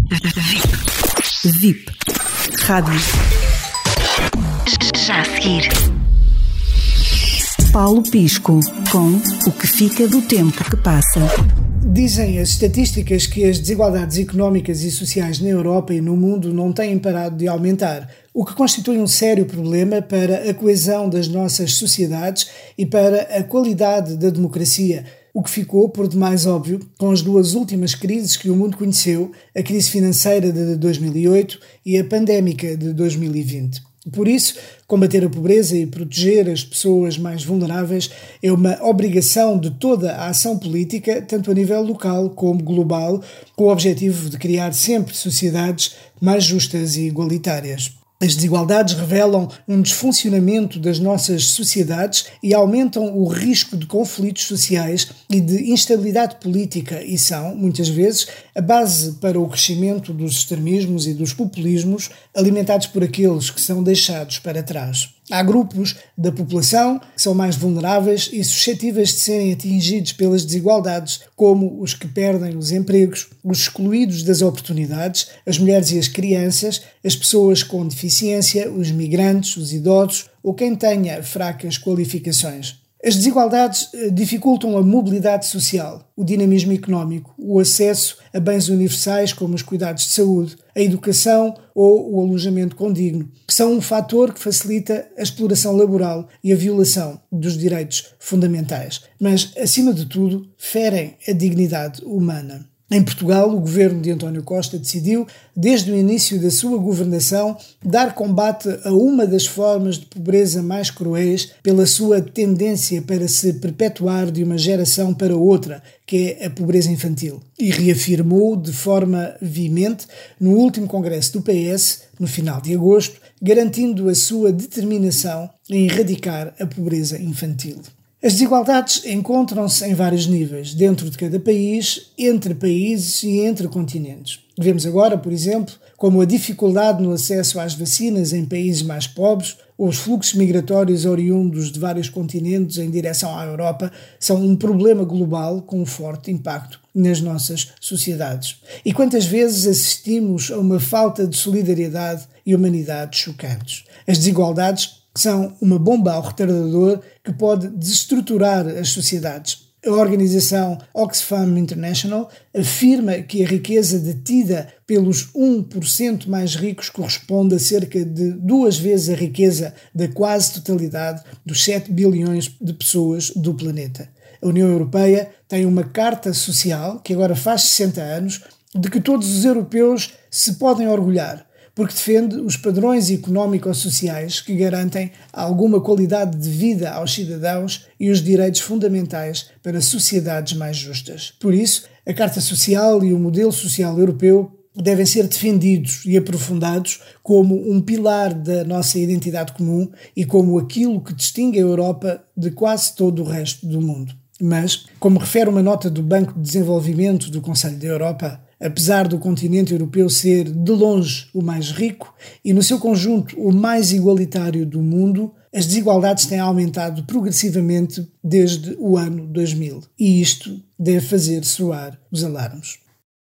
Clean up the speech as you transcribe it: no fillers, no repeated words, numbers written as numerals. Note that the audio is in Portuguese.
VIP. Rádio. Já a seguir. Paulo Pisco, com O que fica do tempo que passa. Dizem as estatísticas que as desigualdades económicas e sociais na Europa e no mundo não têm parado de aumentar, o que constitui um sério problema para a coesão das nossas sociedades e para a qualidade da democracia, o que ficou por demais óbvio com as duas últimas crises que o mundo conheceu, a crise financeira de 2008 e a pandémica de 2020. Por isso, combater a pobreza e proteger as pessoas mais vulneráveis é uma obrigação de toda a ação política, tanto a nível local como global, com o objetivo de criar sempre sociedades mais justas e igualitárias. As desigualdades revelam um desfuncionamento das nossas sociedades e aumentam o risco de conflitos sociais e de instabilidade política e são, muitas vezes, a base para o crescimento dos extremismos e dos populismos alimentados por aqueles que são deixados para trás. Há grupos da população que são mais vulneráveis e suscetíveis de serem atingidos pelas desigualdades, como os que perdem os empregos, os excluídos das oportunidades, as mulheres e as crianças, as pessoas com deficiência, os migrantes, os idosos ou quem tenha fracas qualificações. As desigualdades dificultam a mobilidade social, o dinamismo económico, o acesso a bens universais como os cuidados de saúde, a educação ou o alojamento condigno, que são um fator que facilita a exploração laboral e a violação dos direitos fundamentais, mas, acima de tudo, ferem a dignidade humana. Em Portugal, o governo de António Costa decidiu, desde o início da sua governação, dar combate a uma das formas de pobreza mais cruéis pela sua tendência para se perpetuar de uma geração para outra, que é a pobreza infantil. E reafirmou de forma veemente no último congresso do PS, no final de agosto, garantindo a sua determinação em erradicar a pobreza infantil. As desigualdades encontram-se em vários níveis, dentro de cada país, entre países e entre continentes. Vemos agora, por exemplo, como a dificuldade no acesso às vacinas em países mais pobres ou os fluxos migratórios oriundos de vários continentes em direção à Europa são um problema global com um forte impacto nas nossas sociedades. E quantas vezes assistimos a uma falta de solidariedade e humanidade chocantes. As desigualdades são uma bomba ao retardador que pode desestruturar as sociedades. A organização Oxfam International afirma que a riqueza detida pelos 1% mais ricos corresponde a cerca de 2 vezes a riqueza da quase totalidade dos 7 bilhões de pessoas do planeta. A União Europeia tem uma Carta Social, que agora faz 60 anos, de que todos os europeus se podem orgulhar, porque defende os padrões económico-sociais que garantem alguma qualidade de vida aos cidadãos e os direitos fundamentais para sociedades mais justas. Por isso, a Carta Social e o modelo social europeu devem ser defendidos e aprofundados como um pilar da nossa identidade comum e como aquilo que distingue a Europa de quase todo o resto do mundo. Mas, como refere uma nota do Banco de Desenvolvimento do Conselho da Europa, apesar do continente europeu ser, de longe, o mais rico e, no seu conjunto, o mais igualitário do mundo, as desigualdades têm aumentado progressivamente desde o ano 2000. E isto deve fazer soar os alarmes.